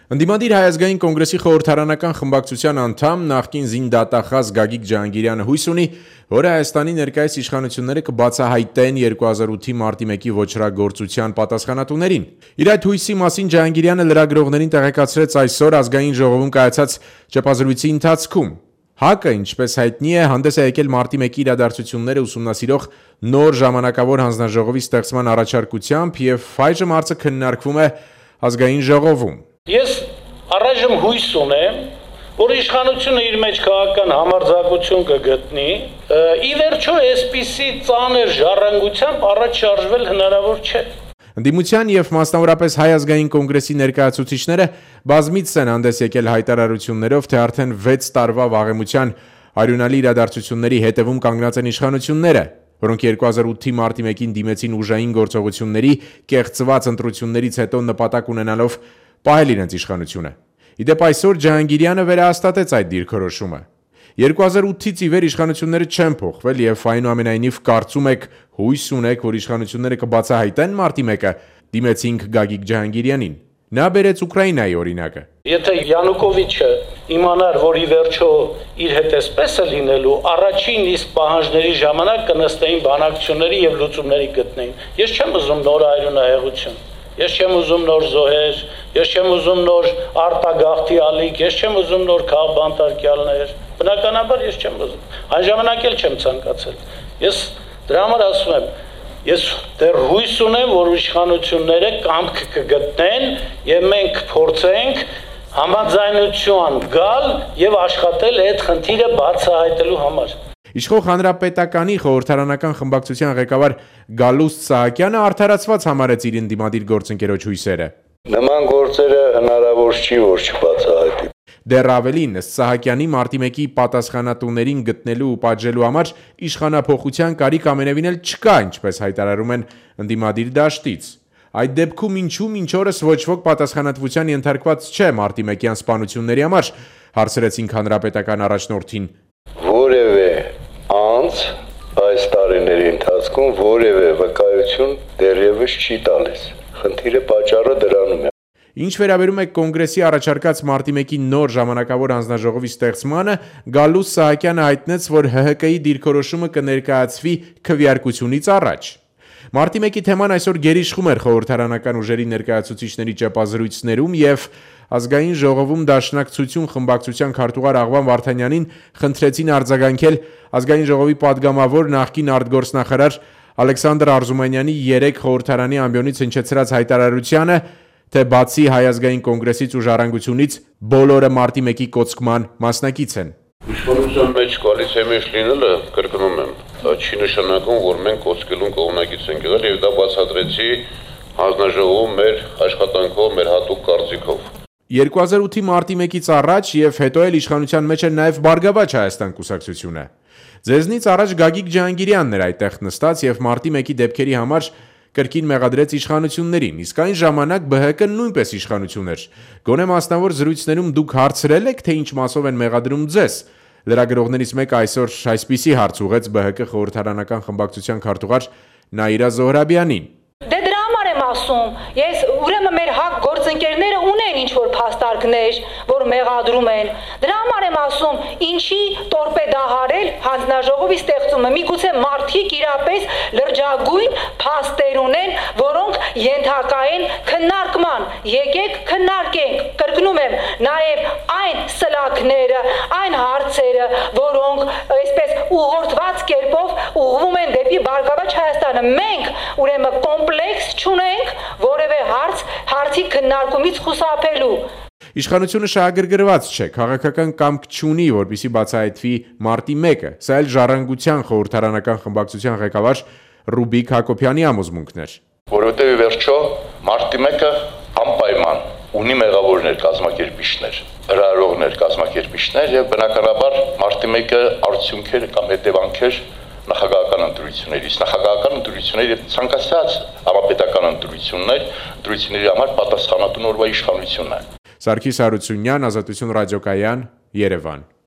Ընդդիմադիր Հայազգային կոնգրեսի խորհրդարանական խմբակցության անդամ նախկին զինդատախազ Գագիկ Ջահանգիրյանը հույս ունի, որ Հայաստանի ներկայիս իշխանությունները կբացահայտեն 2008-ի մարտի 1-ի ոչռագործության պատասխանատուներին։ Իր այդ հույսի մասին Ջահանգիրյանը լրագրողներին տեղեկացրեց այսօր Ազգային ժողովում կայացած ճեպազրույցի ընթացքում։ ՀԱԿ-ը, ինչպես հայտնի է, հանդես է եկել մարտի 1-ի իրադարձությունները ուսումնասիրող նոր ժամանակավոր հանձնաժողովի ստեղծման առաջարկությամբ և այժմ հարցը քննարկվում է Ազգային ժողովում։ Ես առայժմ հույս ունեմ, որ իշխանությունը իր մեջ քաղաքական համարձակություն կգտնի, ի վերջո այսպիսի ծանր ժառանգությամբ առաջ շարժվել հնարավոր չէ։ Ընդդիմության և մասնավորապես Հայ ազգային կոնգրեսի ներկայացուցիչները բազմիցս են հանդես եկել հայտարարություններով, թե արդեն 6 տարվա վաղեմության արյունալի իրադարձությունների հետևում կանգնած են իշխանությունները, որոնք 2008-ի մարտի 1-ին դիմեցին ուժային գործողությունների, կեղծված ընտրություններից հետո նպատակ ունենալով պահել իրենց իշխանությունը։ Իդեպ այսօր Ջահանգիրյանը վերահաստատեց այդ դիրքորոշումը։ 2008-ից ի վեր իշխանությունները չեն փոխվել և այնուամենայնիվ կարծում եք, հույս ունեք, որ իշխանությունները կբացահայտեն մարտի 1-ը, դիմեցինք Գագիկ Ջահանգիրյանին։ Նա բերեց Ուկրաինայի օրինակը։ Եթե Յանուկովիչը իմանար, որ ի վերջո իր հետ էսպես է լինելու, առաջին իսկ պահանջների ժամանակ կնստեին բանակցությունների և լուծումների գտնեին։ Ես չեմ ուզում նոր արյունահեղություն։ Ես չեմ ուզում նոր զոհեր, ես չեմ ուզում նոր արտագաղթի ալիք, ես չեմ ուզում նոր քաղբանտարկյալներ։ Բնականաբար ես չեմ ուզում։ Այն ժամանակ էլ չեմ ցանկացել։ Ես դրա համար ասում եմ, ես դեռ հույս ունեմ, որ իշխանությունները կամք կգտնեն և մենք փորձենք համաձայնության գալ և աշխատել այդ խնդիրը բացահայտելու համար։ Իշխող Հանրապետականի խորհրդարանական խմբակցության ղեկավար Գալուստ Սահակյանը արդարացված համարեց իր ընդդիմադիր գործընկերոջ հույսերը։ Նման գործերը հնարավոր չի, որ չբացահայտի։ Դեռ ավելին, ըստ Սահակյանի, մարտի 1-ի պատասխանատուներին գտնելու ու պատժելու համար իշխանափոխության կարիք ամենևին էլ չկա, ինչպես հայտարարում են ընդդիմադիր դաշտից։ Այդ դեպքում ինչու մինչ օրս ոչ ոք պատասխանատվության ենթարկված չէ մարտի 1-յան սպանությունների համար, հարցրեցինք հանրապետական առաջնորդին։ Որևէ անձ այս տարիների ընթացքում որևէ վկայություն դեռևս չի տալիս։ Խնդիրը պատճառը դրանում է։ Ինչ վերաբերում է կոնգրեսի առաջարկած մարտի 1-ի նոր ժամանակավոր հանձնաժողովի ստեղծմանը, Գալուստ Սահակյանը հայտնեց, որ ՀՀԿ-ի դիրքորոշումը կներկայացվի քվեարկությունից առաջ։ Մարտի 1-ի թեման այսօր գերիշխում էր խորհրդարանական ուժերի ներկայացուցիչների ճեպազրույցներում և Ազգային ժողովում Դաշնակցություն խմբակցության քարտուղար Աղվան Վարդանյանին խնդրեցին արձագանքել Ազգային ժողովի падգամավոր նախկին արտգործնախարար Ալեքսանդր Արզումանյանի 3 խորհրդարանի ամբիոնից հնչեցրած հայտարարությանը, թե բացի Հայ ազգային կոնգրեսից ու Ժառանգությունից բոլորը մարտի 1-ի կոծկման մասնակից են։ Իշխանության մեջ կոալիցիայի մեջ լինելը, կրկնում եմ, դա չի նշանակում, որ մենք կոծկելուն կողմնակից ենք եղել և դա բացատրեցի հանձնաժողովում մեր աշխատանքով, մեր հատուկ կարծիքով։ 2008-ի մարտի 1-ից առաջ և հետո էլ իշխանության մեջ էր նաև Բարգավաճ Հայաստան կուսակցությունը։ Ձեզնից առաջ Գագիկ Ջահանգիրյանն էր այդտեղ նստած և մարտի 1-ի դեպքերի համար կրկին մեղադրեց իշխանություններին, իսկ այն ժամանակ ԲՀԿ-ն նույնպես իշխանություն էր։ Գոնե մասնավոր զրույցներում դուք հարցրել եք, թե ինչ մասով են մեղադրում ձեզ։ Լրագրողներից մեկը այսօր այսպիսի հարց ուղղեց ԲՀԿ խորհրդարանական խմբակցության քարտուղար Նաիրա Զոհրաբյանին։ Դե դրա համար եմ ասում, ես ուրեմն մեր ՀԱԿ գործընկերները ունեն ինչ-որ փաստարկներ, որ մեղադրում են։ Դրա համար եմ ասում, ինչի տորպեդահարել հանձնաժողովի ստեղծումը։ Միգուցե մարդիկ իրապես լրջագույն փաստեր ունեն, որոնք ենթակա են քննարկման։ Եկեք քննարկենք, կրկնում եմ, նաև այն սլաքները, այն հարցերը, որոնք այսպես ուղղորդված կերպով ուղղվում են դեպի Բարգավաճ Հայաստանը։ Մենք ուրեմն կոմպլեքս չունենք որևէ հարցի քննարկումից խուսափելու։ Իշխանությունը շահագրգռված չէ, քաղաքական կամք չունի, որպեսզի բացահայտվի մարտի 1-ը։ Սա էլ Ժառանգության խորհրդարանական խմբակցության ղեկավար Ռուբիկ Հակոբյանի համոզմունքն էր։ Որովհետև ի վերջո մարտի 1-ը անպայման ունի մեղավորներ, կազմակերպիչներ, հրահրողներ, կազմակերպիչներ եւ բնականաբար մարտի 1-ը արդյունքեր կամ հետևանքեր նախագահական ընտրություններից, նախագահական ընտրությունների եւ ցանկացած համապետական ընտրությունների համար պատասխանատու նորվա իշխանությունն է։ Սարգիս Հարությունյան, Ազատություն ռադիոկայան, Երևան։